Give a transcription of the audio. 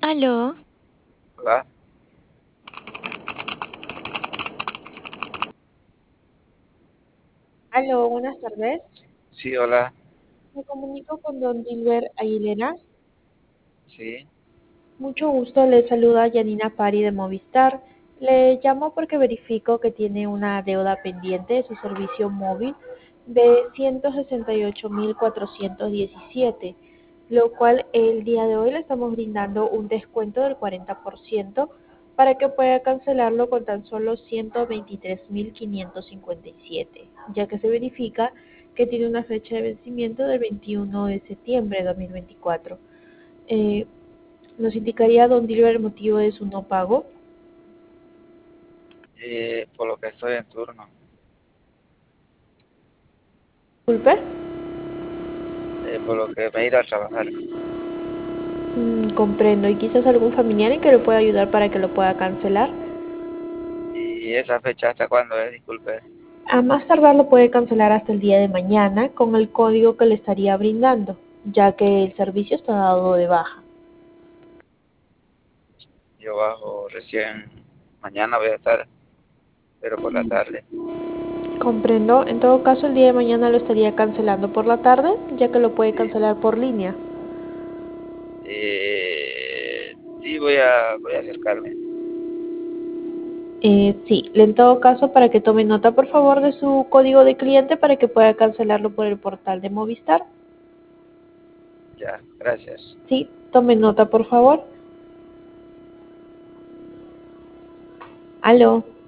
Aló, Hola, Aló, buenas tardes. sí, hola, Me comunico con don Dilber Aguilera. sí, Mucho gusto, le saluda Yanina Pari de Movistar. Le llamo porque verifico que tiene una deuda pendiente de su servicio móvil de 168.417, lo cual el día de hoy le estamos brindando un descuento del 40% para que pueda cancelarlo con tan solo 123.557, ya que se verifica que tiene una fecha de vencimiento del 21 de septiembre de 2024. Eh, ¿Nos indicaría, don Dilber, el motivo de su no pago? por lo que estoy en turno, Disculpe. por lo que me iré a trabajar. Comprendo. ¿Y quizás algún familiar en que lo pueda ayudar para que lo pueda cancelar? ¿Y esa fecha hasta cuándo es? Disculpe. A más tardar lo puede cancelar hasta el día de mañana con el código que le estaría brindando, ya que el servicio está dado de baja. Yo bajo recién, mañana voy a estar, pero por la tarde. Comprendo. En todo caso, el día de mañana lo estaría cancelando por la tarde, ya que lo puede Sí, cancelar por línea. sí, voy a acercarme. Sí, en todo caso, para que tome nota, por favor, de su código de cliente para que pueda cancelarlo por el portal de Movistar. Ya, gracias. Sí, tome nota, por favor. Aló.